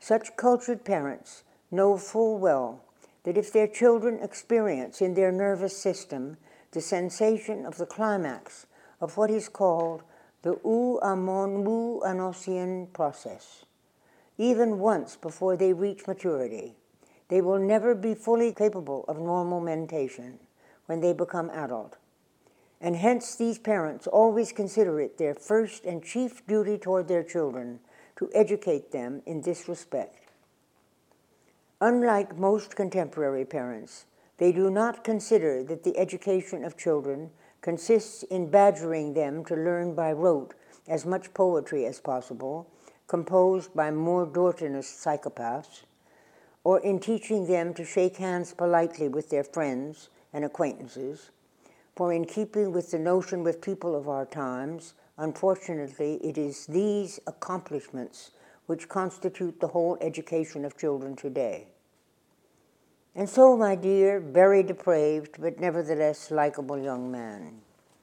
Such cultured parents know full well that if their children experience in their nervous system the sensation of the climax of what is called the Wu-Amon-Wu-Anosian process, even once before they reach maturity, they will never be fully capable of normal mentation when they become adult. And hence these parents always consider it their first and chief duty toward their children to educate them in this respect. Unlike most contemporary parents, they do not consider that the education of children consists in badgering them to learn by rote as much poetry as possible, composed by Moore-Dortinist psychopaths, or in teaching them to shake hands politely with their friends and acquaintances, for in keeping with the notion with people of our times, unfortunately, it is these accomplishments which constitute the whole education of children today. And so, my dear, very depraved, but nevertheless likable young man,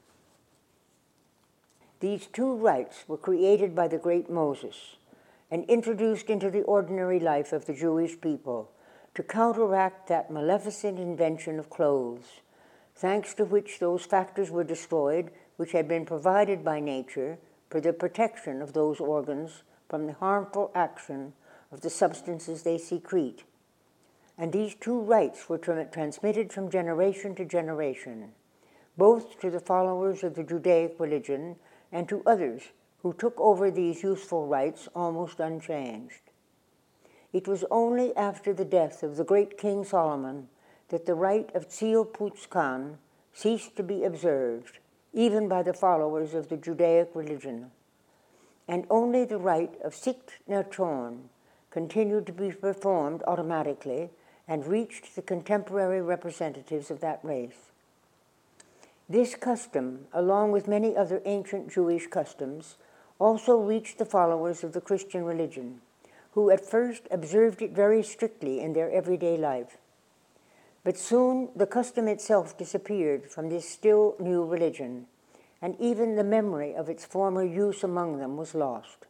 these two rites were created by the great Moses and introduced into the ordinary life of the Jewish people to counteract that maleficent invention of clothes, thanks to which those factors were destroyed which had been provided by nature for the protection of those organs from the harmful action of the substances they secrete. And these two rites were transmitted from generation to generation, both to the followers of the Judaic religion and to others who took over these useful rites almost unchanged. It was only after the death of the great King Solomon that the rite of Tzil Putz Khan ceased to be observed, even by the followers of the Judaic religion, and only the rite of Sikt Nerchon continued to be performed automatically and reached the contemporary representatives of that race. This custom, along with many other ancient Jewish customs, also reached the followers of the Christian religion, who at first observed it very strictly in their everyday life. But soon the custom itself disappeared from this still new religion, and even the memory of its former use among them was lost.